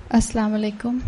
السلام علیکم.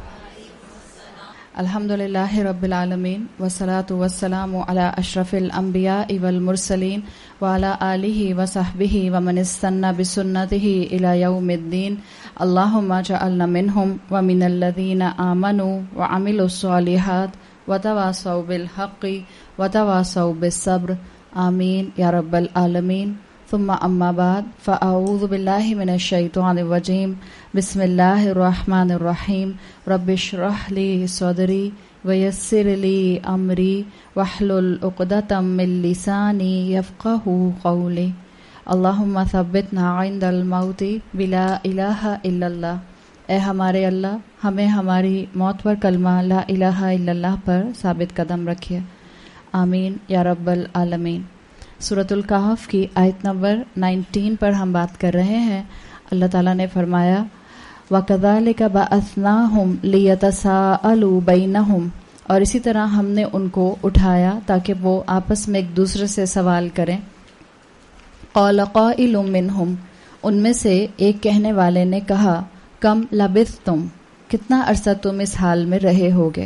الحمدللہ رب العالمین والصلاة والسلام علی اشرف الانبیاء والمرسلین وعلی آلہ وصحبہ ومن استنى بسنتہ الی یوم الدین. اللہم اجعلنا منہم ومن الذین آمنوا وعملوا الصالحات وتواصوا بالحق وتواصوا بالصبر. آمین یا رب العالمین. ثم اما بعد فاعوذ باللہ من الشیطان الرجیم. بسم اللہ الرحمن الرحیم. رب اشرح لی صدری ویسر لی امری واحلل عقدۃ من لسانی یفقہوا قولی. اللہم ثبتنا عند الموت بلا الہ الا اللہ. اے ہمارے اللہ، ہمیں ہماری موت پر کلمہ لا الہ الا اللہ پر ثابت قدم رکھیے. آمین یا رب العالمین. سورۃ الکہف کی آیت نمبر 19 پر ہم بات کر رہے ہیں. اللہ تعالیٰ نے فرمایا وَكَذَلِكَ بَعَثْنَاهُمْ لِيَتَسَاءَلُوا بَيْنَهُمْ، اور اسی طرح ہم نے ان کو اٹھایا تاکہ وہ آپس میں ایک دوسرے سے سوال کریں. قَالَ قَائِلٌ مِّنْهُمْ، ان میں سے ایک کہنے والے نے کہا کم لبثتم، کتنا عرصہ تم اس حال میں رہے ہوگے.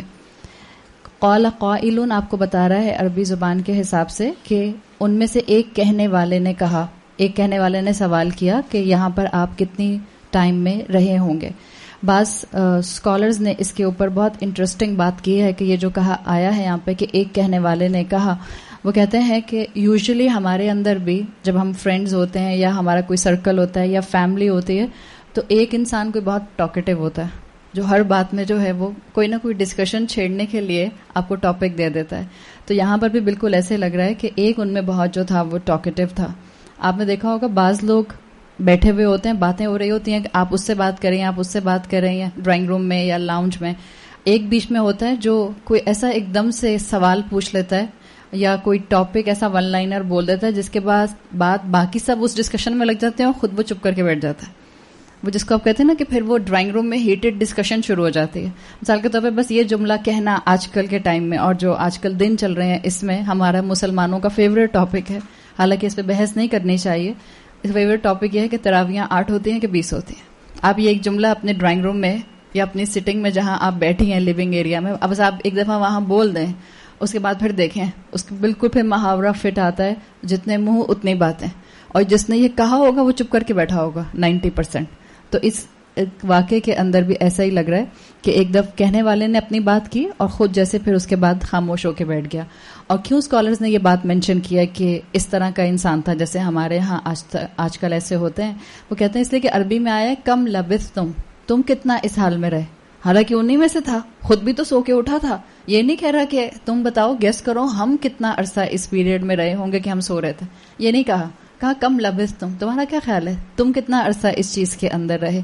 قال قائل آپ کو بتا رہا ہے عربی زبان کے حساب سے کہ ان میں سے ایک کہنے والے نے کہا، ایک کہنے والے نے سوال کیا کہ یہاں پر آپ کتنی ٹائم میں رہے ہوں گے. بعض اسکالرز نے اس کے اوپر بہت انٹرسٹنگ بات کی ہے کہ یہ جو کہا آیا ہے یہاں پہ کہ ایک کہنے والے نے کہا، وہ کہتے ہیں کہ یوزلی ہمارے اندر بھی جب ہم فرینڈز ہوتے ہیں یا ہمارا کوئی سرکل ہوتا ہے یا فیملی ہوتی ہے تو ایک انسان کوئی بہت ٹاکیٹو ہوتا ہے جو ہر بات میں جو ہے وہ کوئی نہ کوئی ڈسکشن چھیڑنے کے لیے آپ کو ٹاپک دے دیتا ہے. تو یہاں پر بھی بالکل ایسے لگ رہا ہے کہ ایک ان میں بہت جو تھا وہ ٹاکیٹو تھا. آپ نے دیکھا ہوگا بعض لوگ بیٹھے ہوئے ہوتے ہیں، باتیں ہو رہی ہوتی ہیں کہ آپ اس سے بات کریں، آپ اس سے بات کریں، یا ڈرائنگ روم میں یا لاؤنج میں ایک بیچ میں ہوتا ہے جو کوئی ایسا ایک دم سے سوال پوچھ لیتا ہے یا کوئی ٹاپک ایسا ون لائنر بول دیتا ہے جس کے بعد باقی سب اس ڈسکشن میں لگ جاتے ہیں اور خود وہ چپ کر کے بیٹھ جاتا ہے. وہ جس کو آپ کہتے ہیں نا کہ پھر وہ ڈرائنگ روم میں ہیٹڈ ڈسکشن شروع ہو جاتی ہے. مثال کے طور پہ بس یہ جملہ کہنا آج کل کے ٹائم میں اور جو آج کل دن چل رہے ہیں اس میں ہمارا مسلمانوں کا فیوریٹ ٹاپک ہے، حالانکہ اس پہ بحث نہیں کرنی چاہیے. اس فیوریٹ ٹاپک یہ ہے کہ تراویحیں 8 ہوتی ہیں کہ 20 ہوتی ہیں. آپ یہ ایک جملہ اپنے ڈرائنگ روم میں یا اپنی سٹنگ میں جہاں آپ بیٹھی ہیں لیونگ ایریا میں، اب بس آپ ایک دفعہ وہاں بول دیں، اس کے بعد پھر دیکھیں اس کو بالکل پھر محاورہ فٹ آتا ہے، جتنے منہ اتنی باتیں، اور جس نے یہ کہا ہوگا وہ چپ کر کے بیٹھا ہوگا 90%. تو اس واقعے کے اندر بھی ایسا ہی لگ رہا ہے کہ ایک دفعہ کہنے والے نے اپنی بات کی اور خود جیسے پھر اس کے بعد خاموش ہو کے بیٹھ گیا. اور کیوں اسکالرز نے یہ بات مینشن کیا کہ اس طرح کا انسان تھا جیسے ہمارے ہاں آج کل ایسے ہوتے ہیں؟ وہ کہتے ہیں اس لیے کہ عربی میں آیا ہے کم لبثتم، تم کتنا اس حال میں رہے. حالانکہ انہی میں سے تھا، خود بھی تو سو کے اٹھا تھا. یہ نہیں کہہ رہا کہ تم بتاؤ گیس کرو ہم کتنا عرصہ اس پیریڈ میں رہے ہوں گے کہ ہم سو رہے تھے. یہ نہیں کہا کم لبثتم، تمہارا کیا خیال ہے تم کتنا عرصہ اس چیز کے اندر رہے.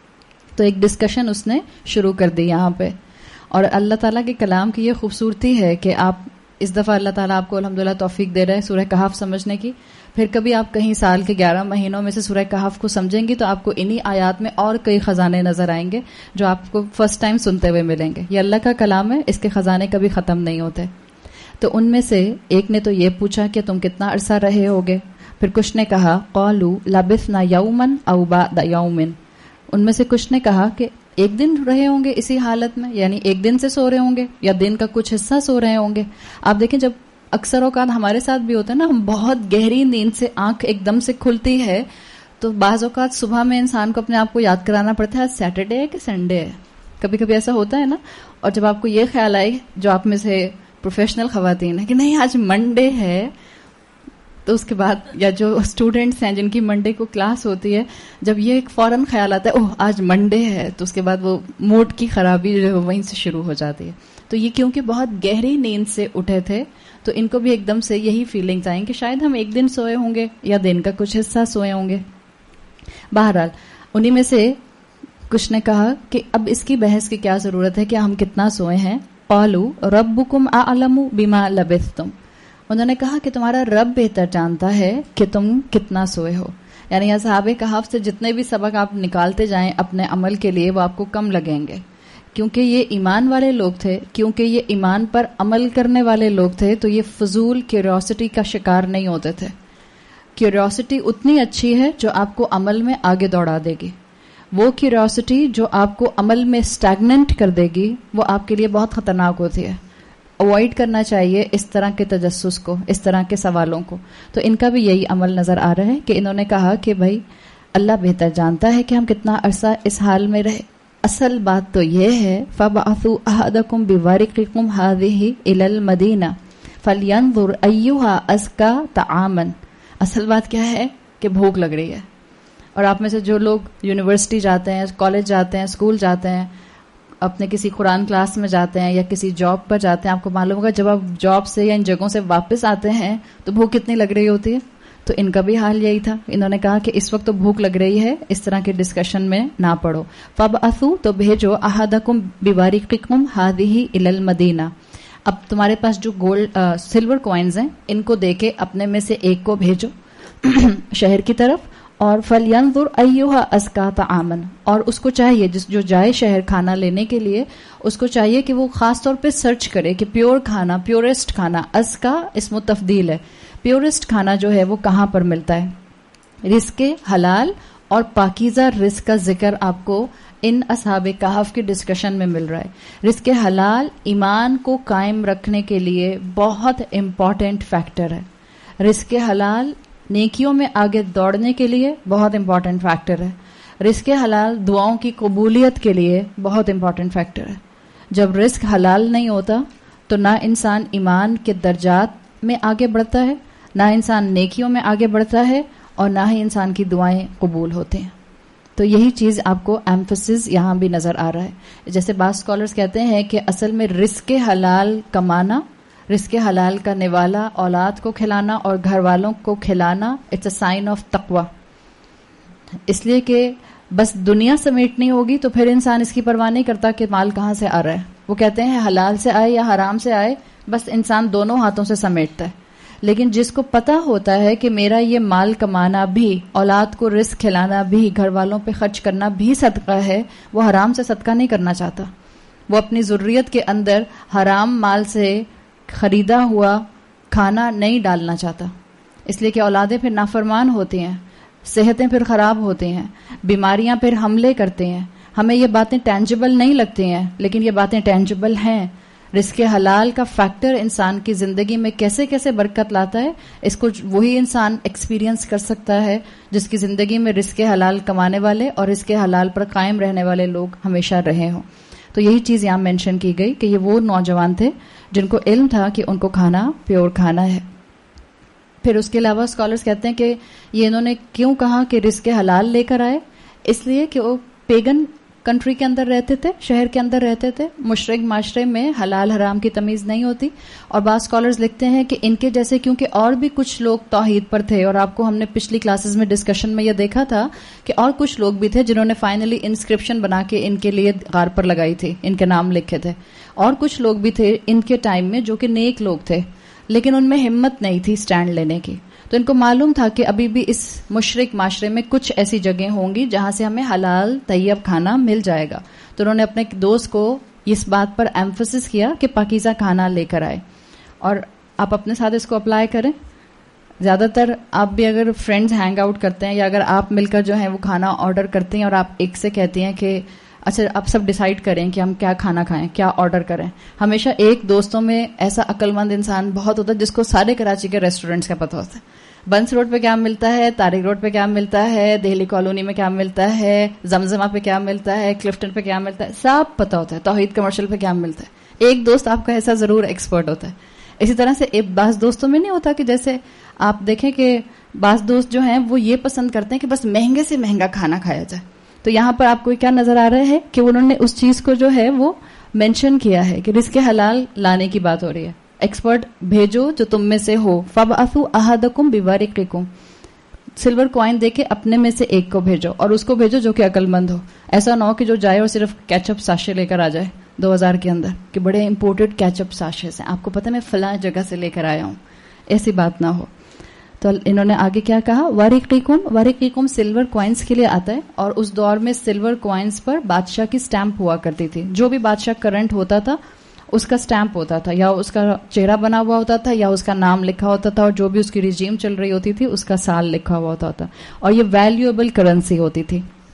تو ایک ڈسکشن اس نے شروع کر دی یہاں پہ. اور اللہ تعالیٰ کے کلام کی یہ خوبصورتی ہے کہ آپ اس دفعہ اللہ تعالیٰ آپ کو الحمدللہ توفیق دے رہے ہیں سورہ کہف سمجھنے کی. پھر کبھی آپ کہیں سال کے 11 مہینوں میں سے سورہ کہف کو سمجھیں گی تو آپ کو انہی آیات میں اور کئی خزانے نظر آئیں گے جو آپ کو فرسٹ ٹائم سنتے ہوئے ملیں گے. یہ اللہ کا کلام ہے، اس کے خزانے کبھی ختم نہیں ہوتے. تو ان میں سے ایک نے تو یہ پوچھا کہ تم کتنا عرصہ رہے ہوگے. پھر کچھ نے کہا قالوا لبثنا یوما او بعد یوم، ان میں سے کچھ نے کہا کہ ایک دن رہے ہوں گے اسی حالت میں، یعنی ایک دن سے سو رہے ہوں گے یا دن کا کچھ حصہ سو رہے ہوں گے. آپ دیکھیں جب اکثر اوقات ہمارے ساتھ بھی ہوتا ہے نا، ہم بہت گہری نیند سے آنکھ ایک دم سے کھلتی ہے تو بعض اوقات صبح میں انسان کو اپنے آپ کو یاد کرانا پڑتا ہے آج سیٹرڈے ہے کہ سنڈے ہے. کبھی کبھی ایسا ہوتا ہے نا. اور جب آپ کو یہ خیال آئے جو آپ میں سے پروفیشنل خواتین ہیں کہ نہیں آج منڈے ہے، تو اس کے بعد یا جو اسٹوڈینٹس ہیں جن کی منڈے کو کلاس ہوتی ہے، جب یہ ایک فوراً خیال آتا ہے اوہ آج منڈے ہے، تو اس کے بعد وہ موڈ کی خرابی جو ہے وہیں سے شروع ہو جاتی ہے. تو یہ کیونکہ بہت گہری نیند سے اٹھے تھے تو ان کو بھی ایک دم سے یہی فیلنگز آئیں کہ شاید ہم ایک دن سوئے ہوں گے یا دن کا کچھ حصہ سوئے ہوں گے. بہرحال انہی میں سے کچھ نے کہا کہ اب اس کی بحث کی کیا ضرورت ہے کہ ہم کتنا سوئے ہیں. قالوا ربکم اعلم بما لبثتم، انہوں نے کہا کہ تمہارا رب بہتر جانتا ہے کہ تم کتنا سوئے ہو. یعنی اصحاب کہف سے جتنے بھی سبق آپ نکالتے جائیں اپنے عمل کے لیے وہ آپ کو کم لگیں گے، کیونکہ یہ ایمان والے لوگ تھے، کیونکہ یہ ایمان پر عمل کرنے والے لوگ تھے. تو یہ فضول کیوریوسٹی کا شکار نہیں ہوتے تھے. کیوریوسٹی اتنی اچھی ہے جو آپ کو عمل میں آگے دوڑا دے گی. وہ کیوریوسٹی جو آپ کو عمل میں اسٹیگننٹ کر دے گی وہ آپ کے لیے بہت خطرناک ہوتی ہے. اوائڈ کرنا چاہیے اس طرح کے تجسس کو, اس طرح کے سوالوں کو. تو ان کا بھی یہی عمل نظر آ رہا ہے کہ انہوں نے کہا کہ بھائی اللہ بہتر جانتا ہے کہ ہم کتنا عرصہ اس حال میں رہے. اصل بات تو یہ ہے فَبْعَثُوا أَحَدَكُمْ بِوَارِقِكُمْ هَذِهِ إِلَى الْمَدِينَةِ فَلْيَنظُرْ أَيُّهَا أَزْكَىٰ طَعَامًا. اصل بات کیا ہے کہ بھوک لگ رہی ہے, اور آپ میں سے جو لوگ یونیورسٹی جاتے ہیں, کالج جاتے ہیں, اسکول جاتے ہیں, اپنے کسی قرآن کلاس میں جاتے ہیں یا کسی جاب پر جاتے ہیں, آپ کو معلوم ہوگا جب آپ جاب سے یا ان جگہوں سے واپس آتے ہیں تو بھوک کتنی لگ رہی ہوتی ہے. تو ان کا بھی حال یہی تھا. انہوں نے کہا کہ اس وقت تو بھوک لگ رہی ہے, اس طرح کے ڈسکشن میں نہ پڑو. فَبْعَثُوا تو بھیجو أَحَدَكُمْ بِوَارِقِكُمْ هَذِهِ إِلَى الْمَدِينَةِ. اب تمہارے پاس جو گولڈ سلور کوائنز ہیں ان کو دے کے اپنے میں سے ایک کو بھیجو شہر کی طرف, اور فَلْيَنظُرْ أَيُّهَا أَزْكَىٰ طَعَامًا. اور اس کو چاہیے جو جائے شہر کھانا لینے کے لیے, اس کو چاہیے کہ وہ خاص طور پہ سرچ کرے کہ پیور کھانا, پیورسٹ کھانا, ازکا اسم تفضیل ہے, پیورسٹ کھانا جو ہے وہ کہاں پر ملتا ہے. رزق حلال اور پاکیزہ رزق کا ذکر آپ کو ان اصحاب کہف کی ڈسکشن میں مل رہا ہے. رزق حلال ایمان کو قائم رکھنے کے لیے بہت امپورٹنٹ فیکٹر ہے. رزق حلال نیکیوں میں آگے دوڑنے کے لیے بہت امپورٹنٹ فیکٹر ہے. رزق حلال دعاؤں کی قبولیت کے لیے بہت امپورٹنٹ فیکٹر ہے. جب رزق حلال نہیں ہوتا تو نہ انسان ایمان کے درجات میں آگے بڑھتا ہے, نہ انسان نیکیوں میں آگے بڑھتا ہے, اور نہ ہی انسان کی دعائیں قبول ہوتے ہیں. تو یہی چیز آپ کو ایمفسس یہاں بھی نظر آ رہا ہے. جیسے بعض اسکالرس کہتے ہیں کہ اصل میں رزق حلال کمانا, رزق حلال کا نوالا, اولاد کو کھلانا اور گھر والوں کو کھلانا, اٹس اے سائن آف تقوی. اس لیے کہ بس دنیا سمیٹنی ہوگی تو پھر انسان اس کی پرواہ نہیں کرتا کہ مال کہاں سے آ رہا ہے. وہ کہتے ہیں حلال سے آئے یا حرام سے آئے, بس انسان دونوں ہاتھوں سے سمیٹتا ہے. لیکن جس کو پتا ہوتا ہے کہ میرا یہ مال کمانا بھی, اولاد کو رزق کھلانا بھی, گھر والوں پہ خرچ کرنا بھی صدقہ ہے, وہ حرام سے صدقہ نہیں کرنا چاہتا. وہ اپنی ضروریت کے اندر حرام مال سے خریدا ہوا کھانا نہیں ڈالنا چاہتا. اس لیے کہ اولادیں پھر نافرمان ہوتی ہیں, صحتیں پھر خراب ہوتی ہیں, بیماریاں پھر حملے کرتے ہیں. ہمیں یہ باتیں ٹینجبل نہیں لگتی ہیں لیکن یہ باتیں ٹینجبل ہیں. رزق حلال کا فیکٹر انسان کی زندگی میں کیسے کیسے برکت لاتا ہے, اس کو وہی انسان ایکسپیرینس کر سکتا ہے جس کی زندگی میں رزق حلال کمانے والے اور رزق حلال پر قائم رہنے والے لوگ ہمیشہ رہے ہوں. تو یہی چیز یہاں مینشن کی گئی کہ یہ وہ نوجوان تھے جن کو علم تھا کہ ان کو کھانا پیور کھانا ہے. پھر اس کے علاوہ اسکالرس کہتے ہیں کہ یہ انہوں نے کیوں کہا کہ رزق حلال لے کر آئے, اس لیے کہ وہ پیگن کنٹری کے اندر رہتے تھے, شہر کے اندر رہتے تھے, مشرک معاشرے میں حلال حرام کی تمیز نہیں ہوتی. اور بعض اسکالرز لکھتے ہیں کہ ان کے جیسے کیونکہ اور بھی کچھ لوگ توحید پر تھے, اور آپ کو ہم نے پچھلی کلاسز میں ڈسکشن میں یہ دیکھا تھا کہ اور کچھ لوگ بھی تھے جنہوں نے فائنلی انسکرپشن بنا کے ان کے لیے غار پر لگائی تھی, ان کے نام لکھے تھے. اور کچھ لوگ بھی تھے ان کے ٹائم میں جو کہ نیک لوگ تھے لیکن ان میں ہمت نہیں تھی اسٹینڈ لینے کی. تو ان کو معلوم تھا کہ ابھی بھی اس مشرک معاشرے میں کچھ ایسی جگہیں ہوں گی جہاں سے ہمیں حلال طیب کھانا مل جائے گا. تو انہوں نے اپنے دوست کو اس بات پر ایمفسس کیا کہ پاکیزہ کھانا لے کر آئے. اور آپ اپنے ساتھ اس کو اپلائی کریں. زیادہ تر آپ بھی اگر فرینڈز ہینگ آؤٹ کرتے ہیں یا اگر آپ مل کر جو ہے وہ کھانا آرڈر کرتے ہیں اور آپ ایک سے کہتے ہیں کہ اچھا آپ سب ڈیسائیڈ کریں کہ ہم کیا کھانا کھائیں, کیا آرڈر کریں. ہمیشہ ایک دوستوں میں ایسا عقل مند انسان بہت ہوتا ہے جس کو سارے کراچی کے ریسٹورینٹس کا پتہ ہوتا ہے. بنس روڈ پہ کیا ملتا ہے, طارق روڈ پہ کیا ملتا ہے, دہلی کالونی میں کیا ملتا ہے, زمزمہ پہ کیا ملتا ہے, کلفٹن پہ کیا ملتا ہے, سب پتہ ہوتا ہے. توحید کمرشل پہ کیا ملتا ہے. ایک دوست آپ کا ایسا ضرور ایکسپرٹ ہوتا ہے. اسی طرح سے بعض دوستوں میں نہیں ہوتا کہ جیسے آپ دیکھیں کہ بعض دوست جو ہیں وہ یہ پسند کرتے ہیں کہ بس مہنگے سے مہنگا کھانا کھایا جائے. تو یہاں پر آپ کو کیا نظر آ رہا ہے کہ انہوں نے اس چیز کو جو ہے وہ مینشن کیا ہے کہ رزق حلال لانے کی بات ہو رہی ہے. ایکسپرٹ بھیجو جو تم میں سے ہو. فَبْعَثُوا أَحَدَكُمْ بِوَارِقِكُمْ, سلور کوائن دے کے اپنے میں سے ایک کو بھیجو, اور اس کو بھیجو جو کہ عقل مند ہو. ایسا نہ ہو کہ جو جائے اور صرف کیچپ ساشے لے کر آ جائے 2000 کے اندر کہ بڑے امپورٹڈ کیچپ ساشے ہیں, آپ کو پتہ میں فلاں جگہ سے لے کر آیا ہوں, ایسی بات نہ ہو. تو انہوں نے آگے کیا کہا, واریقیکم سلور کوائنز کے لیے آتا ہے. اور اس دور میں سلور کوائنز پر بادشاہ کی سٹیمپ ہوا کرتی تھی. جو بھی بادشاہ کرنٹ ہوتا تھا اس کا سٹیمپ ہوتا تھا, یا اس کا چہرہ بنا ہوا ہوتا تھا, یا اس کا نام لکھا ہوتا تھا, اور جو بھی اس کی رجیم چل رہی ہوتی تھی اس کا سال لکھا ہوا ہوتا تھا. اور یہ ویلیویبل کرنسی ہوتی تھی.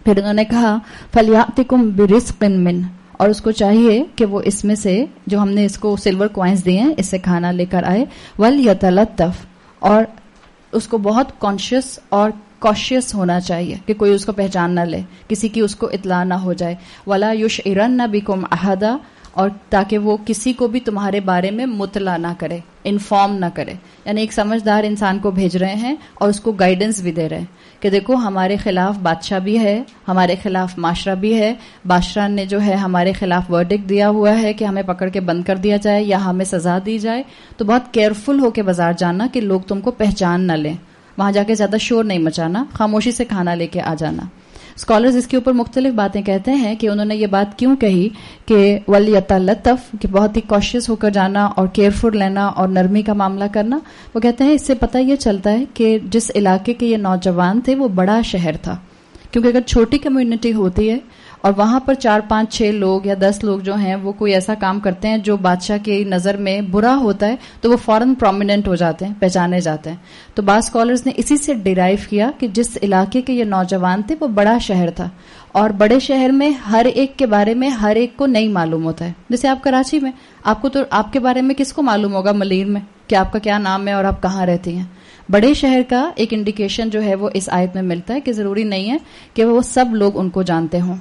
پھر انہوں نے کہا فَلْيَأْتِكُمْ بِرِزْقٍ مِّنْهُ، اور اس کو چاہیے کہ وہ اس میں سے جو ہم نے اس کو سلور کوائنز دیے ہیں اس سے کھانا لے کر آئے، وَلْيَتَلَطَّفْ، اور اس کو بہت کانشیس اور کاشیس ہونا چاہیے کہ کوئی اس کو پہچان نہ لے، کسی کی اس کو اطلاع نہ ہو جائے، وَلَا يُشْعِرَنَّ بِكُمْ أَحَدًا، اور تاکہ وہ کسی کو بھی تمہارے بارے میں مطلع نہ کرے، انفارم نہ کرے. یعنی ایک سمجھدار انسان کو بھیج رہے ہیں اور اس کو گائیڈنس بھی دے رہے ہیں کہ دیکھو ہمارے خلاف بادشاہ بھی ہے، ہمارے خلاف معاشرہ بھی ہے، بادشاہ نے جو ہے ہمارے خلاف ورڈکٹ دیا ہوا ہے کہ ہمیں پکڑ کے بند کر دیا جائے یا ہمیں سزا دی جائے. تو بہت کیئرفل ہو کے بازار جانا کہ لوگ تم کو پہچان نہ لیں، وہاں جا کے زیادہ شور نہیں مچانا، خاموشی سے کھانا لے کے آ جانا. اسکالرز اس کے اوپر مختلف باتیں کہتے ہیں کہ انہوں نے یہ بات کیوں کہی کہ وَلْيَتَلَطَّفْ، کہ بہت ہی کاشیس ہو کر جانا اور کیئرفل لینا اور نرمی کا معاملہ کرنا. وہ کہتے ہیں اس سے پتہ یہ چلتا ہے کہ جس علاقے کے یہ نوجوان تھے وہ بڑا شہر تھا، کیونکہ اگر چھوٹی کمیونٹی ہوتی ہے اور وہاں پر 4 5 6 لوگ یا 10 لوگ جو ہیں وہ کوئی ایسا کام کرتے ہیں جو بادشاہ کی نظر میں برا ہوتا ہے تو وہ فوراً پرومیننٹ ہو جاتے ہیں، پہچانے جاتے ہیں. تو بعض اسکالرز نے اسی سے ڈیرائیو کیا کہ جس علاقے کے یہ نوجوان تھے وہ بڑا شہر تھا، اور بڑے شہر میں ہر ایک کے بارے میں ہر ایک کو نہیں معلوم ہوتا ہے. جیسے آپ کراچی میں، آپ کو تو آپ کے بارے میں کس کو معلوم ہوگا ملیر میں کہ آپ کا کیا نام ہے اور آپ کہاں رہتی ہیں. بڑے شہر کا ایک انڈیکیشن جو ہے وہ اس آیت میں ملتا ہے کہ ضروری نہیں ہے کہ وہ سب لوگ ان کو جانتے ہوں.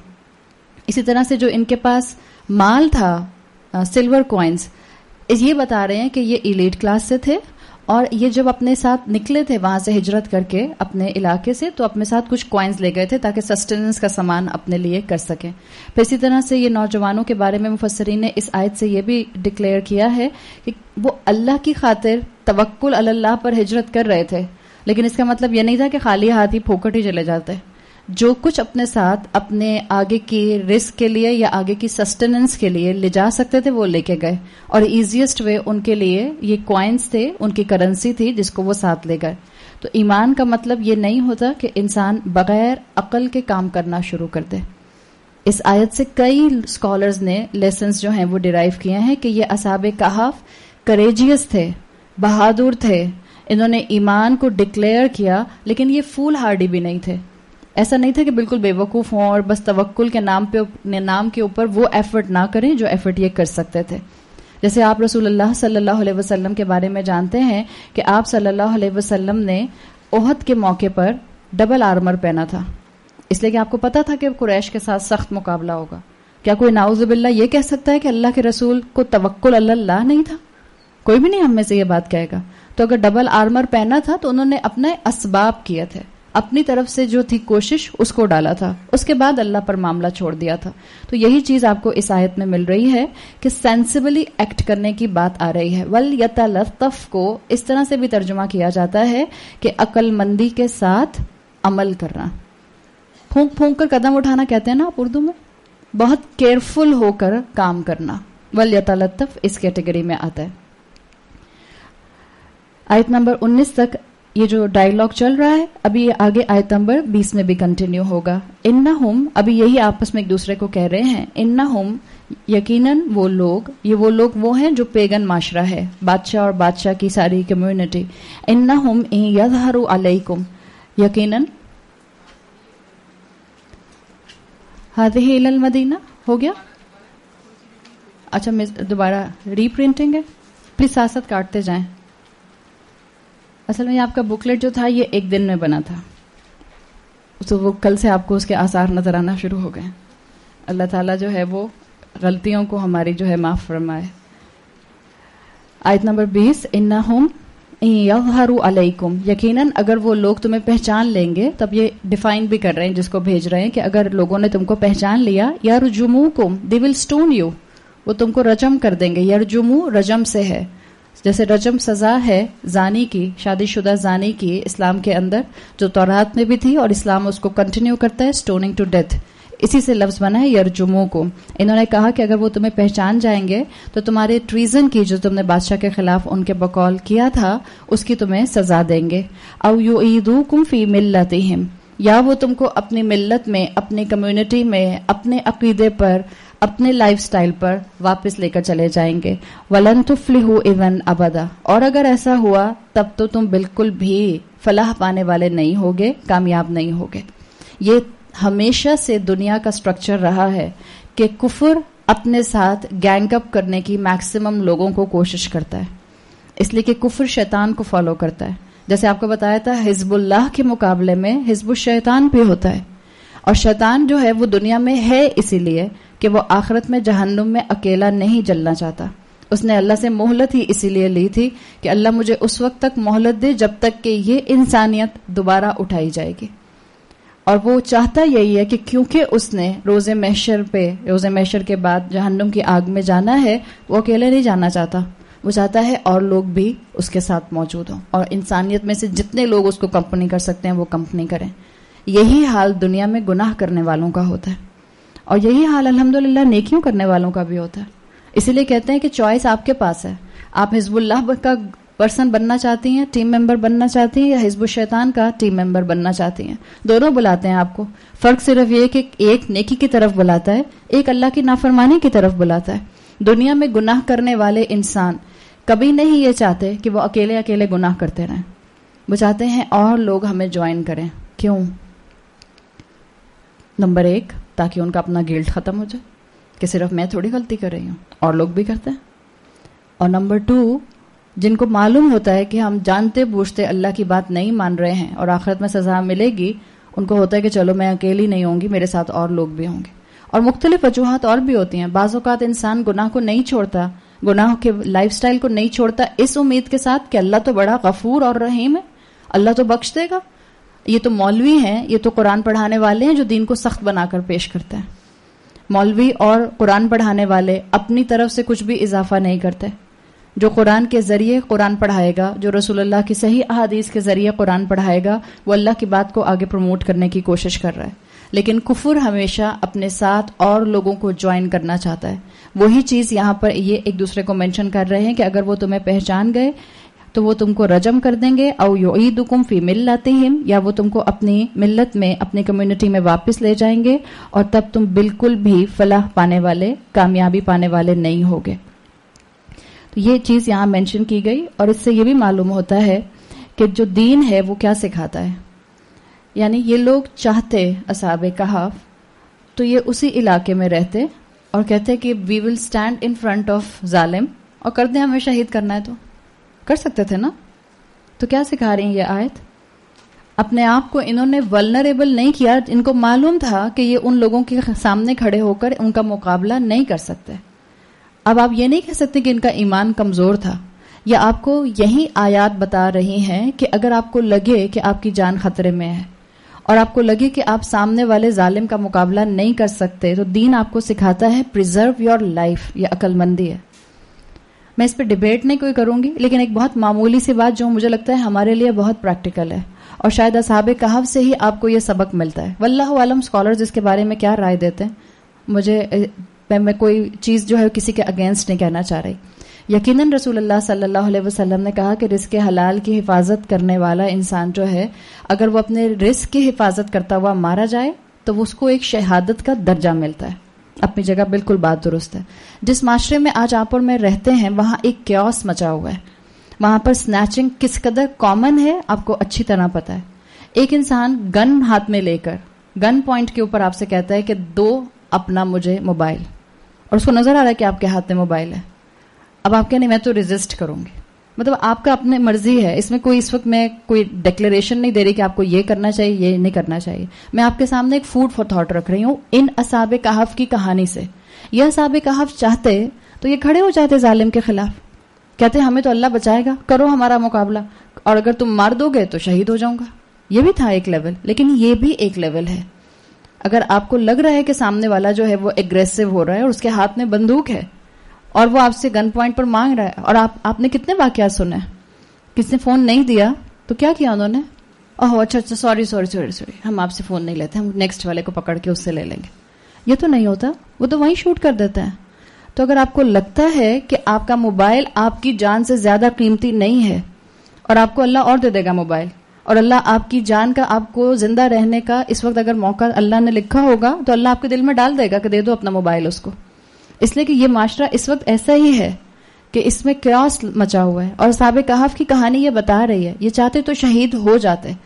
اسی طرح سے جو ان کے پاس مال تھا سلور کوائنز، یہ بتا رہے ہیں کہ یہ ایلیٹ کلاس سے تھے، اور یہ جب اپنے ساتھ نکلے تھے وہاں سے ہجرت کر کے اپنے علاقے سے تو اپنے ساتھ کچھ کوائنز لے گئے تھے تاکہ سسٹیننس کا سامان اپنے لیے کر سکیں. پھر اسی طرح سے یہ نوجوانوں کے بارے میں مفسرین نے اس آیت سے یہ بھی ڈکلیئر کیا ہے کہ وہ اللہ کی خاطر توکل علی اللہ پر ہجرت کر رہے تھے، لیکن اس کا مطلب یہ نہیں تھا کہ خالی ہاتھ ہی پھوکٹ ہی چلے جاتے. جو کچھ اپنے ساتھ اپنے آگے کی رسک کے لیے یا آگے کی سسٹیننس کے لیے لے جا سکتے تھے وہ لے کے گئے، اور ایزیسٹ وے ان کے لیے یہ کوائنز تھے، ان کی کرنسی تھی جس کو وہ ساتھ لے گئے. تو ایمان کا مطلب یہ نہیں ہوتا کہ انسان بغیر عقل کے کام کرنا شروع کر دے. اس آیت سے کئی اسکالرز نے لیسنز جو ہیں وہ ڈیرائیو کیے ہیں کہ یہ اصحاب کہف کریجیس تھے، بہادر تھے، انہوں نے ایمان کو ڈکلیئر کیا، لیکن یہ فول ہارڈی بھی نہیں تھے. ایسا نہیں تھا کہ بالکل بے وقوف ہوں اور بس توکل کے نام کے اوپر وہ ایفرٹ نہ کریں جو ایفرٹ یہ کر سکتے تھے. جیسے آپ رسول اللہ صلی اللہ علیہ وسلم کے بارے میں جانتے ہیں کہ آپ صلی اللہ علیہ وسلم نے احد کے موقع پر ڈبل آرمر پہنا تھا، اس لیے کہ آپ کو پتا تھا کہ قریش کے ساتھ سخت مقابلہ ہوگا. کیا کوئی نعوذ باللہ یہ کہہ سکتا ہے کہ اللہ کے رسول کو توکل علی اللہ نہیں تھا؟ کوئی بھی نہیں ہم میں سے یہ بات کہے گا. تو اگر ڈبل آرمر پہنا تھا تو انہوں نے اپنے اسباب کیے تھے، اپنی طرف سے جو تھی کوشش اس کو ڈالا تھا، اس کے بعد اللہ پر معاملہ چھوڑ دیا تھا. تو یہی چیز آپ کو اس آیت میں مل رہی ہے کہ سینسیبلی ایکٹ کرنے کی بات آ رہی ہے. وَلْيَتَلَطَّفْ کو اس طرح سے بھی ترجمہ کیا جاتا ہے کہ عقل مندی کے ساتھ عمل کرنا. پھونک پھونک کر قدم اٹھانا کہتے ہیں نا آپ اردو میں، بہت کیئرفل ہو کر کام کرنا. وَلْيَتَلَطَّفْ اس کیٹیگری میں آتا ہے. آیت نمبر 19 تک یہ جو ڈائیلاگ چل رہا ہے ابھی آگے آیت نمبر 20 میں بھی کنٹینیو ہوگا. انہم، ابھی یہی آپس میں ایک دوسرے کو کہہ رہے ہیں، انہم یقیناً وہ لوگ وہ ہیں جو پیگن معاشرہ ہے، بادشاہ اور بادشاہ کی ساری کمیونٹی. انہم ان یظہروا علیکم، یقیناً ہذہ الی المدینہ ہو گیا. اچھا میں دوبارہ ری پرنٹنگ ہے، پلیز ساتھ ساتھ کاٹتے جائیں. اصل میں آپ کا بکلیٹ جو تھا یہ ایک دن میں بنا تھا، تو وہ کل سے آپ کو اس کے آثار نظر آنا شروع ہو گئے. اللہ تعالیٰ جو ہے وہ غلطیوں کو ہماری جو ہے معاف فرمائے. آیت نمبر 20، انہم ان یظہروا علیکم، یقیناً اگر وہ لوگ تمہیں پہچان لیں گے. تب یہ ڈیفائن بھی کر رہے ہیں جس کو بھیج رہے ہیں کہ اگر لوگوں نے تم کو پہچان لیا، یرجموکم دی ول اسٹون یو، وہ تم کو رجم کر دیں گے. یرجمو رجم سے ہے، جیسے رجم سزا ہے زانی کی، شادی شدہ زانی کی اسلام کے اندر، جو تورات میں بھی تھی اور اسلام اس کو کنٹینیو کرتا ہے، سٹوننگ ٹو ڈیتھ. اسی سے لفظ بنا ہے یرجمو کو. انہوں نے کہا کہ اگر وہ تمہیں پہچان جائیں گے تو تمہارے ٹریزن کی جو تم نے بادشاہ کے خلاف ان کے بقول کیا تھا اس کی تمہیں سزا دیں گے. او یعیدوکم فی ملتہم، یا وہ تم کو اپنی ملت میں، اپنی کمیونٹی میں، اپنے عقیدے پر، اپنے لائف سٹائل پر واپس لے کر چلے جائیں گے. وَلَن تُفْلِحُوا اِذًا أَبَدًا، اور اگر ایسا ہوا تب تو تم بالکل بھی فلاح پانے والے نہیں ہوگے، کامیاب نہیں ہوگے. یہ ہمیشہ سے دنیا کا سٹرکچر رہا ہے کہ کفر اپنے ساتھ گینگ اپ کرنے کی میکسیمم لوگوں کو کوشش کرتا ہے، اس لیے کہ کفر شیطان کو فالو کرتا ہے. جیسے آپ کو بتایا تھا حزب اللہ کے مقابلے میں حزب الشیطان بھی ہوتا ہے، اور شیطان جو ہے وہ دنیا میں ہے اسی لیے کہ وہ آخرت میں جہنم میں اکیلا نہیں جلنا چاہتا. اس نے اللہ سے مہلت ہی اسی لیے لی تھی کہ اللہ مجھے اس وقت تک مہلت دے جب تک کہ یہ انسانیت دوبارہ اٹھائی جائے گی. اور وہ چاہتا یہی ہے کہ کیونکہ اس نے روز محشر کے بعد جہنم کی آگ میں جانا ہے، وہ اکیلے نہیں جانا چاہتا، وہ چاہتا ہے اور لوگ بھی اس کے ساتھ موجود ہوں، اور انسانیت میں سے جتنے لوگ اس کو کمپنی کر سکتے ہیں وہ کمپنی کریں. یہی حال دنیا میں گناہ کرنے والوں کا ہوتا ہے، اور یہی حال الحمدللہ نیکیوں کرنے والوں کا بھی ہوتا ہے. اسی لیے کہتے ہیں کہ چوائس آپ کے پاس ہے. آپ حزب اللہ کا پرسن بننا چاہتی ہیں، ٹیم ممبر بننا چاہتی ہیں، یا حزب الشیطان کا ٹیم ممبر بننا چاہتی ہیں. دونوں بلاتے ہیں آپ کو، فرق صرف یہ کہ ایک نیکی کی طرف بلاتا ہے، ایک اللہ کی نافرمانی کی طرف بلاتا ہے. دنیا میں گناہ کرنے والے انسان کبھی نہیں یہ چاہتے کہ وہ اکیلے اکیلے گناہ کرتے رہیں، وہ چاہتے ہیں اور لوگ ہمیں جوائن کریں. کیوں؟ نمبر 1 تاکہ ان کا اپنا گلٹ ختم ہو جائے کہ صرف میں تھوڑی غلطی کر رہی ہوں، اور لوگ بھی کرتے ہیں. اور نمبر 2 جن کو معلوم ہوتا ہے کہ ہم جانتے بوجھتے اللہ کی بات نہیں مان رہے ہیں اور آخرت میں سزا ملے گی، ان کو ہوتا ہے کہ چلو میں اکیلی نہیں ہوں گی، میرے ساتھ اور لوگ بھی ہوں گے. اور مختلف وجوہات اور بھی ہوتی ہیں. بعض اوقات انسان گناہ کو نہیں چھوڑتا، گناہ کے لائف سٹائل کو نہیں چھوڑتا اس امید کے ساتھ کہ اللہ تو بڑا غفور اور رحیم ہے، اللہ تو بخش دے گا. یہ تو مولوی ہیں، یہ تو قرآن پڑھانے والے ہیں جو دین کو سخت بنا کر پیش کرتے ہیں. مولوی اور قرآن پڑھانے والے اپنی طرف سے کچھ بھی اضافہ نہیں کرتے. جو قرآن کے ذریعے قرآن پڑھائے گا، جو رسول اللہ کی صحیح احادیث کے ذریعے قرآن پڑھائے گا، وہ اللہ کی بات کو آگے پروموٹ کرنے کی کوشش کر رہا ہے. لیکن کفر ہمیشہ اپنے ساتھ اور لوگوں کو جوائن کرنا چاہتا ہے. وہی چیز یہاں پر یہ ایک دوسرے کو مینشن کر رہے ہیں کہ اگر وہ تمہیں پہچان گئے تو وہ تم کو رجم کر دیں گے، او یعیدکم فی ملتہم، یا وہ تم کو اپنی ملت میں، اپنی کمیونٹی میں واپس لے جائیں گے، اور تب تم بالکل بھی فلاح پانے والے، کامیابی پانے والے نہیں ہوگے. تو یہ چیز یہاں مینشن کی گئی. اور اس سے یہ بھی معلوم ہوتا ہے کہ جو دین ہے وہ کیا سکھاتا ہے. یعنی یہ لوگ چاہتے اصحاب کہف تو یہ اسی علاقے میں رہتے اور کہتے کہ we will stand in front of ظالم، اور کر دیں ہمیں شہید کرنا ہے تو کر سکتے تھے نا. تو کیا سکھا رہی ہیں یہ آیت؟ اپنے آپ کو انہوں نے ولنریبل نہیں کیا. ان کو معلوم تھا کہ یہ ان لوگوں کے سامنے کھڑے ہو کر ان کا مقابلہ نہیں کر سکتے. اب آپ یہ نہیں کہہ سکتے کہ ان کا ایمان کمزور تھا. یا آپ کو یہی آیات بتا رہی ہیں کہ اگر آپ کو لگے کہ آپ کی جان خطرے میں ہے اور آپ کو لگے کہ آپ سامنے والے ظالم کا مقابلہ نہیں کر سکتے، تو دین آپ کو سکھاتا ہے پریزرو یور لائف. یہ عقل مندی ہے. میں اس پہ ڈیبیٹ نہیں کوئی کروں گی، لیکن ایک بہت معمولی سی بات جو مجھے لگتا ہے ہمارے لیے بہت پریکٹیکل ہے، اور شاید اصحاب کہف سے ہی آپ کو یہ سبق ملتا ہے. واللہ عالم اسکالرز اس کے بارے میں کیا رائے دیتے ہیں. میں کوئی چیز جو ہے کسی کے اگینسٹ نہیں کہنا چاہ رہی. یقیناً رسول اللہ صلی اللہ علیہ وسلم نے کہا کہ رزق حلال کی حفاظت کرنے والا انسان جو ہے، اگر وہ اپنے رزق کی حفاظت کرتا ہوا مارا جائے تو اس کو ایک شہادت کا درجہ ملتا ہے. اپنی جگہ بالکل بات درست ہے. جس معاشرے میں آج آپ اور میں رہتے ہیں وہاں ایک کیوس مچا ہوا ہے. وہاں پر سنیچنگ کس قدر کامن ہے آپ کو اچھی طرح پتا ہے. ایک انسان گن ہاتھ میں لے کر گن پوائنٹ کے اوپر آپ سے کہتا ہے کہ دو اپنا مجھے موبائل، اور اس کو نظر آ رہا ہے کہ آپ کے ہاتھ میں موبائل ہے. اب آپ کہنے میں تو ریزسٹ کروں گی، مطلب آپ کا اپنی مرضی ہے. اس میں کوئی اس وقت میں کوئی ڈیکلیریشن نہیں دے رہی کہ آپ کو یہ کرنا چاہیے یہ نہیں کرنا چاہیے. میں آپ کے سامنے ایک فوڈ فار تھاٹ رکھ رہی ہوں ان اصحاب کہف کی کہانی سے. یہ اصحاب کہف چاہتے تو یہ کھڑے ہو جاتے ظالم کے خلاف، کہتے ہمیں تو اللہ بچائے گا، کرو ہمارا مقابلہ، اور اگر تم مار دو گے تو شہید ہو جاؤں گا. یہ بھی تھا ایک لیول. لیکن یہ بھی ایک لیول ہے. اگر آپ کو لگ رہا ہے کہ سامنے والا جو ہے وہ ایگریسو ہو رہا ہے اور اس کے ہاتھ میں بندوق ہے اور وہ آپ سے گن پوائنٹ پر مانگ رہا ہے، اور آپ نے کتنے واقعات سنے، کس نے فون نہیں دیا تو کیا کیا انہوں نے، اوہ اچھا سوری ہم آپ سے فون نہیں لیتے، ہم نیکسٹ والے کو پکڑ کے اس سے لے لیں گے. یہ تو نہیں ہوتا، وہ تو وہیں شوٹ کر دیتا ہے. تو اگر آپ کو لگتا ہے کہ آپ کا موبائل آپ کی جان سے زیادہ قیمتی نہیں ہے، اور آپ کو اللہ اور دے دے گا موبائل، اور اللہ آپ کی جان کا، آپ کو زندہ رہنے کا اس وقت اگر موقع اللہ نے لکھا ہوگا تو اللہ آپ کے دل میں ڈال دے گا کہ دے دو اپنا موبائل اس کو. اس لیے کہ یہ معاشرہ اس وقت ایسا ہی ہے کہ اس میں کیوس مچا ہوا ہے. اور اصحاب کہف کی کہانی یہ بتا رہی ہے، یہ چاہتے تو شہید ہو جاتے،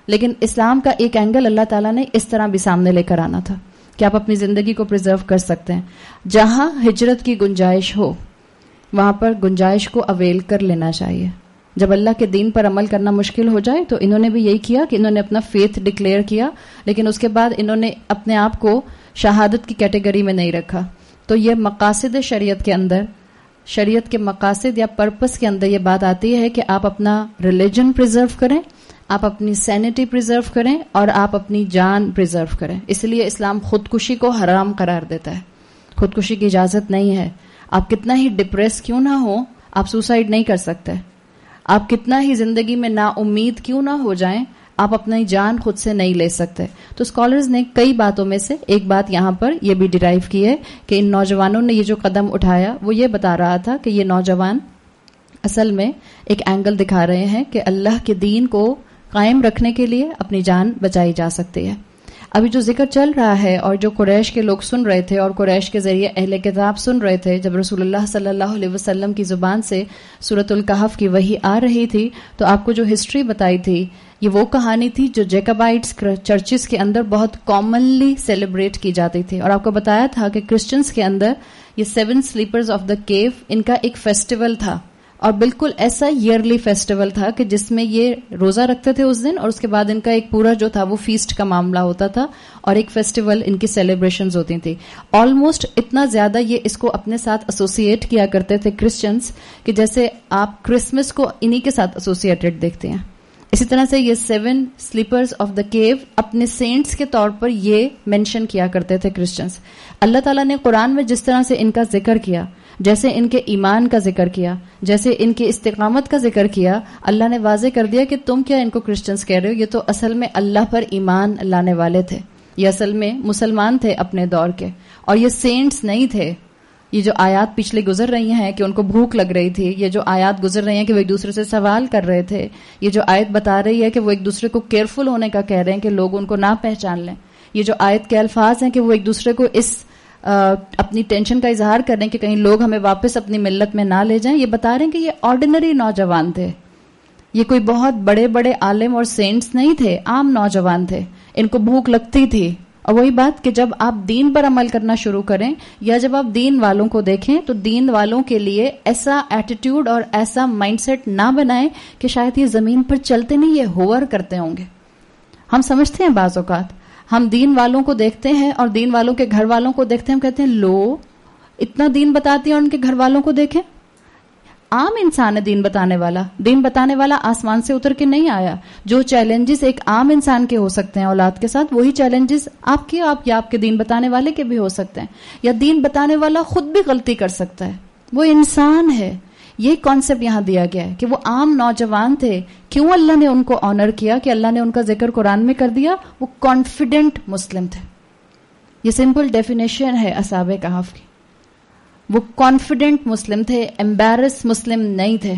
لیکن اسلام کا ایک اینگل اللہ تعالیٰ نے اس طرح بھی سامنے لے کر آنا تھا کہ آپ اپنی زندگی کو پریزرو کر سکتے ہیں. جہاں ہجرت کی گنجائش ہو وہاں پر گنجائش کو اویل کر لینا چاہیے. جب اللہ کے دین پر عمل کرنا مشکل ہو جائے تو انہوں نے بھی یہی کیا کہ انہوں نے اپنا فیتھ ڈکلیئر کیا, لیکن اس کے بعد انہوں نے اپنے آپ کو شہادت کی کیٹیگری میں نہیں رکھا. تو یہ مقاصد شریعت کے اندر, شریعت کے مقاصد یا پرپس کے اندر یہ بات آتی ہے کہ آپ اپنا ریلیجن پریزرو کریں, آپ اپنی سینٹی پریزرو کریں اور آپ اپنی جان پریزرو کریں. اس لیے اسلام خودکشی کو حرام قرار دیتا ہے. خودکشی کی اجازت نہیں ہے. آپ کتنا ہی ڈپریس کیوں نہ ہو, آپ سوسائڈ نہیں کر سکتے. آپ کتنا ہی زندگی میں نا امید کیوں نہ ہو جائیں, آپ اپنی جان خود سے نہیں لے سکتے. تو اسکالرز نے کئی باتوں میں سے ایک بات یہاں پر یہ بھی ڈیرائیو کی ہے کہ ان نوجوانوں نے یہ جو قدم اٹھایا وہ یہ بتا رہا تھا کہ یہ نوجوان اصل میں ایک اینگل دکھا رہے ہیں کہ اللہ کے دین کو قائم رکھنے کے لیے اپنی جان بچائی جا سکتی ہے. ابھی جو ذکر چل رہا ہے اور جو قریش کے لوگ سن رہے تھے اور قریش کے ذریعے اہل کتاب سن رہے تھے, جب رسول اللہ صلی اللہ علیہ وسلم کی زبان سے سورۃ الکہف کی وحی آ رہی تھی تو آپ کو جو ہسٹری بتائی تھی یہ وہ کہانی تھی جو جیکبائٹس چرچز کے اندر بہت کامنلی سیلیبریٹ کی جاتی تھی. اور آپ کو بتایا تھا کہ کرسچنز کے اندر یہ 7 سلیپرز آف دا کیو ان کا ایک فیسٹیول تھا, اور بالکل ایسا ایئرلی فیسٹیول تھا کہ جس میں یہ روزہ رکھتے تھے اس دن, اور اس کے بعد ان کا ایک پورا جو تھا وہ فیسٹ کا معاملہ ہوتا تھا اور ایک فیسٹیول ان کی سیلیبریشنز ہوتی تھی. آلموسٹ اتنا زیادہ یہ اس کو اپنے ساتھ ایسوسیٹ کیا کرتے تھے کرسچنز کہ جیسے آپ کرسمس کو انہی کے ساتھ ایسوسیٹڈ دیکھتے ہیں. اسی طرح سے یہ 7 سلیپرز آف دا کیو اپنے سینٹس کے طور پر یہ مینشن کیا کرتے تھے کرسچنز. اللہ تعالیٰ نے قرآن میں جس طرح سے ان کا ذکر کیا, جیسے ان کے ایمان کا ذکر کیا, جیسے ان کی استقامت کا ذکر کیا, اللہ نے واضح کر دیا کہ تم کیا ان کو کرسچنز کہہ رہے ہو, یہ تو اصل میں اللہ پر ایمان لانے والے تھے, یہ اصل میں مسلمان تھے اپنے دور کے, اور یہ سینٹس نہیں تھے. یہ جو آیات پچھلے گزر رہی ہیں کہ ان کو بھوک لگ رہی تھی, یہ جو آیات گزر رہی ہیں کہ وہ ایک دوسرے سے سوال کر رہے تھے, یہ جو آیت بتا رہی ہے کہ وہ ایک دوسرے کو کیئرفل ہونے کا کہہ رہے ہیں کہ لوگ ان کو نہ پہچان لیں, یہ جو آیت کے الفاظ ہیں کہ وہ ایک دوسرے کو اس اپنی ٹینشن کا اظہار کر رہے ہیں کہ کہیں لوگ ہمیں واپس اپنی ملت میں نہ لے جائیں, یہ بتا رہے ہیں کہ یہ آرڈینری نوجوان تھے, یہ کوئی بہت بڑے بڑے عالم اور سینٹس نہیں تھے, عام نوجوان تھے. ان کو بھوک لگتی تھی. اور وہی بات کہ جب آپ دین پر عمل کرنا شروع کریں یا جب آپ دین والوں کو دیکھیں تو دین والوں کے لیے ایسا ایٹیٹیوڈ اور ایسا مائنڈ سیٹ نہ بنائیں کہ شاید یہ زمین پر چلتے نہیں, یہ ہوور کرتے ہوں گے. ہم سمجھتے ہیں بعض اوقات ہم دین والوں کو دیکھتے ہیں اور دین والوں کے گھر والوں کو دیکھتے ہیں, ہم کہتے ہیں لو اتنا دین بتاتی ہیں اور ان کے گھر والوں کو دیکھیں. عام انسان ہے دین بتانے والا, دین بتانے والا آسمان سے اتر کے نہیں آیا. جو چیلنجز ایک عام انسان کے ہو سکتے ہیں اولاد کے ساتھ, وہی چیلنجز آپ کے یا آپ کے دین بتانے والے کے بھی ہو سکتے ہیں. یا دین بتانے والا خود بھی غلطی کر سکتا ہے, وہ انسان ہے. یہ کانسیپٹ یہاں دیا گیا ہے کہ وہ عام نوجوان تھے. کیوں اللہ نے ان کو آنر کیا, کہ اللہ نے ان کا ذکر قرآن میں کر دیا, وہ کانفیڈنٹ مسلم تھے. یہ سمپل ڈیفینیشن ہے اصحاب کہف کی. وہ کانفیڈنٹ مسلم تھے, ایمبیرس مسلم نہیں تھے.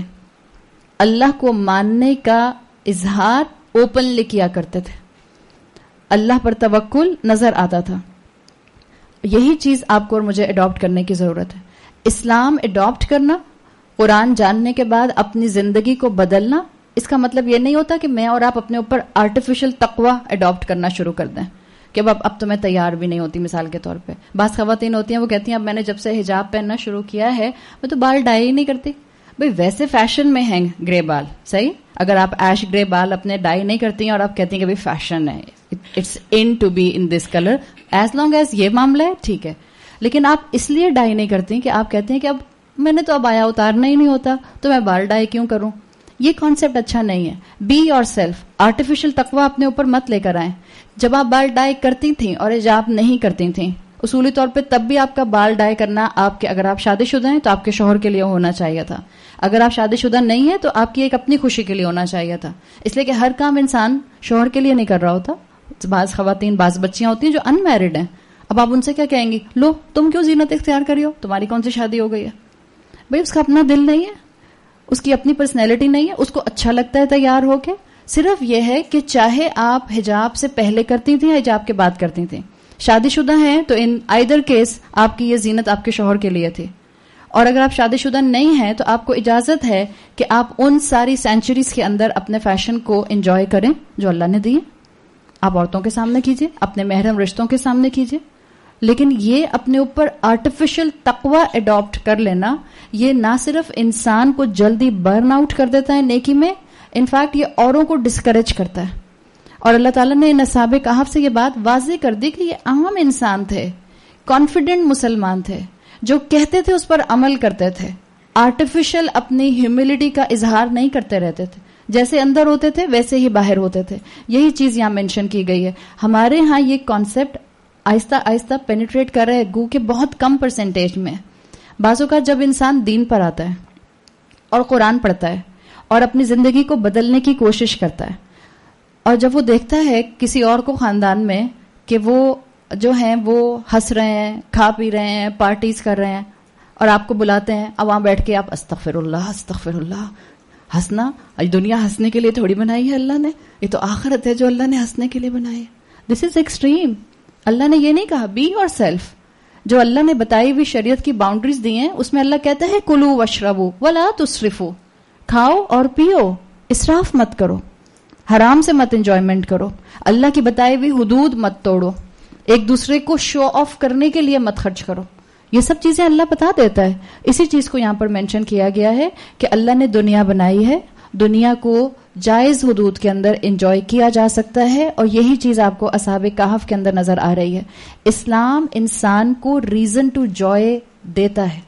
اللہ کو ماننے کا اظہار اوپنلی کیا کرتے تھے. اللہ پر توکل نظر آتا تھا. یہی چیز آپ کو اور مجھے اڈاپٹ کرنے کی ضرورت ہے. اسلام اڈاپٹ کرنا, قرآن جاننے کے بعد اپنی زندگی کو بدلنا, اس کا مطلب یہ نہیں ہوتا کہ میں اور آپ اپنے اوپر آرٹیفیشل تقوی اڈاپٹ کرنا شروع کر دیں کہ اب تو میں تیار بھی نہیں ہوتی. مثال کے طور پہ بعض خواتین ہوتی ہیں وہ کہتی ہیں اب میں نے جب سے حجاب پہننا شروع کیا ہے میں تو بال ڈائی ہی نہیں کرتی. بھئی ویسے فیشن میں ہیں گرے بال, صحیح, اگر آپ ایش گرے بال اپنے ڈائی نہیں کرتی ہیں اور آپ کہتی ہیں کہ بھئی فیشن ہے, it's in to be in this colour, as long as یہ معاملہ ہے ٹھیک ہے. لیکن آپ اس لیے ڈائی نہیں کرتی کہ آپ کہتے ہیں کہ اب میں نے تو اب آیا اتارنا ہی نہیں ہوتا تو میں بال ڈائی کیوں کروں. یہ کانسیپٹ اچھا نہیں ہے. بی یور سیلف, آرٹیفیشل تقوی اپنے اوپر مت لے کر آئیں. جب آپ بال ڈائی کرتی تھیں اور حجاب نہیں کرتی تھیں, اصولی طور پہ تب بھی آپ کا بال ڈائی کرنا آپ کے, اگر آپ شادی شدہ ہیں تو آپ کے شوہر کے لیے ہونا چاہیے تھا, اگر آپ شادی شدہ نہیں ہیں تو آپ کی ایک اپنی خوشی کے لیے ہونا چاہیے تھا. اس لیے کہ ہر کام انسان شوہر کے لیے نہیں کر رہا ہوتا. بعض خواتین, بعض بچیاں ہوتی ہیں جو ان میرڈ ہیں, اب آپ ان سے کیا کہیں گی, لو تم کیوں زینت اختیار کری ہو, تمہاری کون سی شادی ہو گئی ہے. بھئی اس کا اپنا دل نہیں ہے, اس کی اپنی پرسنالٹی نہیں ہے, اس کو اچھا لگتا ہے تیار ہو کے. صرف یہ ہے کہ چاہے آپ حجاب سے پہلے کرتی تھیں یا حجاب کے بعد کرتی تھیں, شادی شدہ ہیں تو ان آئیدر کیس آپ کی یہ زینت آپ کے شوہر کے لیے تھی. اور اگر آپ شادی شدہ نہیں ہیں تو آپ کو اجازت ہے کہ آپ ان ساری سینچریز کے اندر اپنے فیشن کو انجوائے کریں جو اللہ نے دیے. آپ عورتوں کے سامنے کیجئے, اپنے محرم رشتوں کے سامنے کیجئے, لیکن یہ اپنے اوپر آرٹیفیشل تقوی اڈاپٹ کر لینا, یہ نہ صرف انسان کو جلدی برن آؤٹ کر دیتا ہے نیکی میں, انفیکٹ یہ اوروں کو ڈسکریج کرتا ہے. اور اللہ تعالیٰ نے ان اصحاب کہف سے یہ بات واضح کر دی کہ یہ عام انسان تھے, کانفیڈنٹ مسلمان تھے, جو کہتے تھے اس پر عمل کرتے تھے, آرٹیفیشل اپنی ہیوملٹی کا اظہار نہیں کرتے رہتے تھے, جیسے اندر ہوتے تھے ویسے ہی باہر ہوتے تھے. یہی چیز یہاں مینشن کی گئی ہے. ہمارے ہاں یہ کانسیپٹ آہستہ آہستہ پینیٹریٹ کر رہے ہیں, گو کہ بہت کم پرسنٹیج میں. بعض اوقات جب انسان دین پر آتا ہے اور قرآن پڑھتا ہے اور اپنی زندگی کو بدلنے کی کوشش کرتا ہے, اور جب وہ دیکھتا ہے کسی اور کو خاندان میں کہ وہ جو ہیں وہ ہنس رہے ہیں, کھا پی رہے ہیں, پارٹیز کر رہے ہیں, اور آپ کو بلاتے ہیں, اب وہاں بیٹھ کے آپ استغفر اللہ استغفر اللہ. ہنسنا, دنیا ہنسنے کے لیے تھوڑی بنائی ہے اللہ نے, یہ تو آخرت ہے جو اللہ نے ہنسنے کے لیے بنائی ہے. دس از ایکسٹریم. اللہ نے یہ نہیں کہا بی یور سیلف. جو اللہ نے بتائی ہوئی شریعت کی باؤنڈریز دی ہیں اس میں اللہ کہتا ہے کلو واشربو ولا تسرفو, کھاؤ اور پیو, اسراف مت کرو, حرام سے مت انجوائمنٹ کرو, اللہ کی بتائی ہوئی حدود مت توڑو, ایک دوسرے کو شو آف کرنے کے لیے مت خرچ کرو. یہ سب چیزیں اللہ بتا دیتا ہے. اسی چیز کو یہاں پر مینشن کیا گیا ہے کہ اللہ نے دنیا بنائی ہے, دنیا کو جائز حدود کے اندر انجوائے کیا جا سکتا ہے, اور یہی چیز آپ کو اصحاب کہف کے اندر نظر آ رہی ہے. اسلام انسان کو ریزن ٹو جوائے دیتا ہے.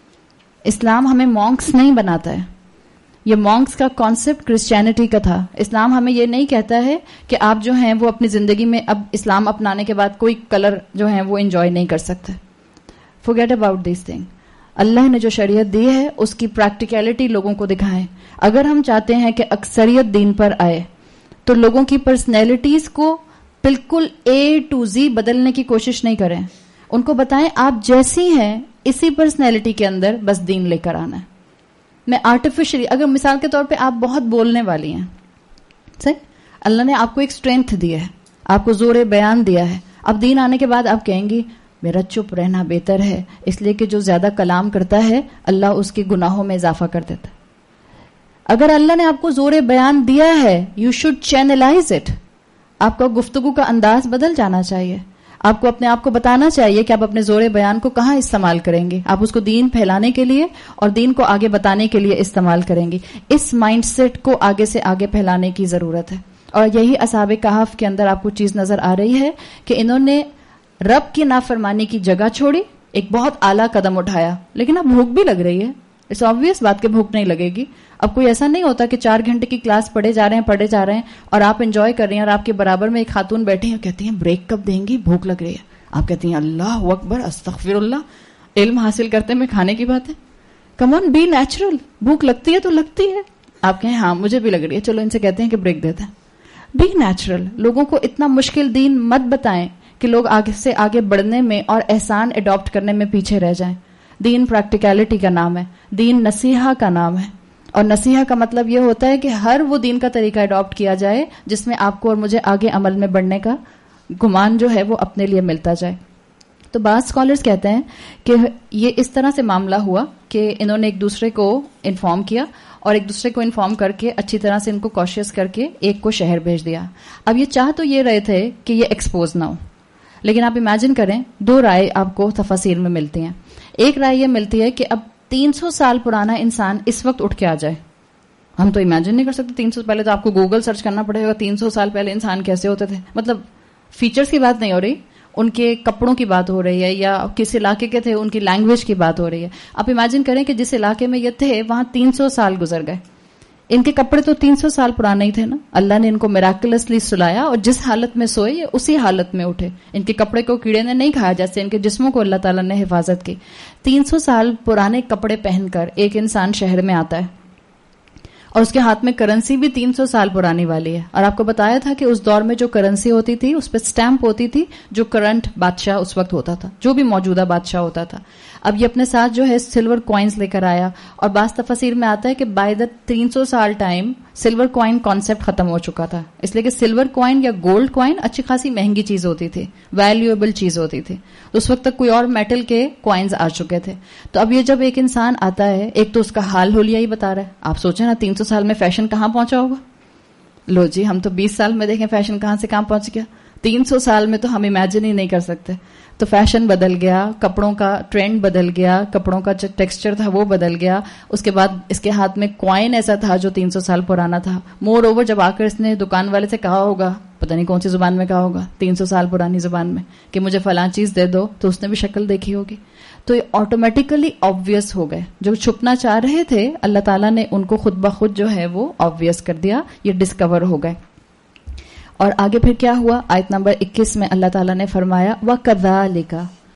اسلام ہمیں مونکس نہیں بناتا ہے. یہ مونکس کا کانسیپٹ کرسچینٹی کا تھا. اسلام ہمیں یہ نہیں کہتا ہے کہ آپ جو ہیں وہ اپنی زندگی میں اب اسلام اپنانے کے بعد کوئی کلر جو ہیں وہ انجوائے نہیں کر سکتے. forget about this thing. اللہ نے جو شریعت دی ہے اس کی پریکٹیکلٹی لوگوں کو دکھائیں. اگر ہم چاہتے ہیں کہ اکثریت دین پر آئے تو لوگوں کی پرسنالٹیز کو بالکل A to Z بدلنے کی کوشش نہیں کریں. ان کو بتائیں آپ جیسی ہیں اسی پرسنالٹی کے اندر بس دین لے کر آنا ہے. میں آرٹیفیشلی, اگر مثال کے طور پہ آپ بہت بولنے والی ہیں, صحیح, اللہ نے آپ کو ایک اسٹرینتھ دی ہے, آپ کو زور بیان دیا ہے, اب دین آنے کے بعد آپ کہیں گی میرا چپ رہنا بہتر ہے, اس لیے کہ جو زیادہ کلام کرتا ہے اللہ اس کے گناہوں میں اضافہ کر دیتا ہے. اگر اللہ نے آپ کو زور بیان دیا ہے یو شوڈ چینلائز اٹ. آپ کا گفتگو کا انداز بدل جانا چاہیے. آپ کو اپنے آپ کو بتانا چاہیے کہ آپ اپنے زور بیان کو کہاں استعمال کریں گے. آپ اس کو دین پھیلانے کے لیے اور دین کو آگے بتانے کے لیے استعمال کریں گے. اس مائنڈ سیٹ کو آگے سے آگے پھیلانے کی ضرورت ہے. اور یہی اصحاب کہف کے اندر آپ کو چیز نظر آ رہی ہے کہ انہوں نے رب کی نافرمانی کی جگہ چھوڑی, ایک بہت اعلیٰ قدم اٹھایا, لیکن اب بھوک بھی لگ رہی ہے. اٹس آبویس بات کہ بھوک نہیں لگے گی. اب کوئی ایسا نہیں ہوتا کہ 4 گھنٹے کی کلاس پڑھے جا رہے ہیں اور آپ انجوائے کر رہی ہیں اور آپ کے برابر میں ایک خاتون بیٹھی ہیں کہتی ہیں بریک کب دیں گی, بھوک لگ رہی ہے. آپ کہتی ہیں اللہ اکبر استغفر اللہ, علم حاصل کرتے میں کھانے کی بات ہے. کم آن بی نیچرل, بھوک لگتی ہے تو لگتی ہے. آپ کہیں ہاں مجھے بھی لگ رہی ہے, چلو ان سے کہتے ہیں کہ بریک دیتے ہیں. Be natural. لوگوں کو اتنا مشکل دین مت بتائیں کہ لوگ آگے سے آگے بڑھنے میں اور احسان اڈاپٹ کرنے میں پیچھے رہ جائیں. دین پریکٹیکلٹی کا نام ہے, دین نصیحہ کا نام ہے, اور نصیحہ کا مطلب یہ ہوتا ہے کہ ہر وہ دین کا طریقہ اڈاپٹ کیا جائے جس میں آپ کو اور مجھے آگے عمل میں بڑھنے کا گمان جو ہے وہ اپنے لیے ملتا جائے. تو بعض اسکالرز کہتے ہیں کہ یہ اس طرح سے معاملہ ہوا کہ انہوں نے ایک دوسرے کو انفارم کیا اور ایک دوسرے کو انفارم کر کے اچھی طرح سے ان کو کوشش کر کے ایک کو شہر بھیج دیا. اب یہ چاہ تو یہ رہے تھے کہ یہ ایکسپوز نہ ہو, لیکن آپ امیجن کریں 2 رائے آپ کو تفاسیر میں ملتی ہیں. ایک رائے یہ ملتی ہے کہ اب 300 سال پرانا انسان اس وقت اٹھ کے آ جائے. ہم تو امیجن نہیں کر سکتے. 300 پہلے تو آپ کو گوگل سرچ کرنا پڑے گا 300 سال پہلے انسان کیسے ہوتے تھے. مطلب فیچرز کی بات نہیں ہو رہی, ان کے کپڑوں کی بات ہو رہی ہے, یا کس علاقے کے تھے ان کی لینگویج کی بات ہو رہی ہے. آپ امیجن کریں کہ جس علاقے میں یہ تھے وہاں 300 سال گزر گئے. ان کے کپڑے تو 300 سال پرانے ہی تھے نا. اللہ نے ان کو میراکلسلی سلایا اور جس حالت میں سوئے یہ اسی حالت میں اٹھے. ان کے کپڑے کو کیڑے نے نہیں کھایا جیسے ان کے جسموں کو اللہ تعالیٰ نے حفاظت کی. 300 سال پرانے کپڑے پہن کر ایک انسان شہر میں آتا ہے اور اس کے ہاتھ میں کرنسی بھی 300 سال پرانی والی ہے. اور آپ کو بتایا تھا کہ اس دور میں جو کرنسی ہوتی تھی اس پہ سٹیمپ ہوتی تھی جو کرنٹ بادشاہ اس وقت ہوتا تھا, جو بھی موجودہ بادشاہ ہوتا تھا. اب یہ اپنے ساتھ جو ہے سلور کوائنز لے کر آیا, اور بعض تفاسیر میں آتا ہے کہ بائی دا 300 سال ٹائم سلور کوائن کانسیپٹ ختم ہو چکا تھا، اس لیے کہ سلور کوائن یا گولڈ کوائن اچھی خاصی مہنگی چیز ہوتی تھی، ویلیویبل چیز ہوتی تھی. اس وقت تک کوئی اور میٹل کے کوائنز آ چکے تھے. تو اب یہ جب ایک انسان آتا ہے، ایک تو اس کا حال حلیہ ہی بتا رہا ہے. آپ سوچیں نا 300 سال میں فیشن کہاں پہنچا ہوگا. لو جی ہم تو 20 سال میں دیکھیں فیشن کہاں سے کہاں پہنچ گیا. 300 سال میں تو ہم امیجن ہی نہیں کر سکتے. تو فیشن بدل گیا، کپڑوں کا ٹرینڈ بدل گیا، کپڑوں کا جو ٹیکسچر تھا وہ بدل گیا. اس کے بعد اس کے ہاتھ میں کوائن ایسا تھا جو 300 سال پرانا تھا. مور اوور جب آ کر اس نے دکان والے سے کہا ہوگا، پتہ نہیں کون سی زبان میں کہا ہوگا، 300 سال پرانی زبان میں، کہ مجھے فلاں چیز دے دو، تو اس نے بھی شکل دیکھی ہوگی. تو یہ آٹومیٹیکلی آبویس ہو گئے. جو چھپنا چاہ رہے تھے اللہ تعالیٰ نے ان کو خود بخود جو ہے وہ آبویس کر دیا، یہ ڈسکور ہو گئے. اور آگے پھر کیا ہوا؟ آیت نمبر 21 میں اللہ تعالیٰ نے فرمایا وَكَذَلِكَ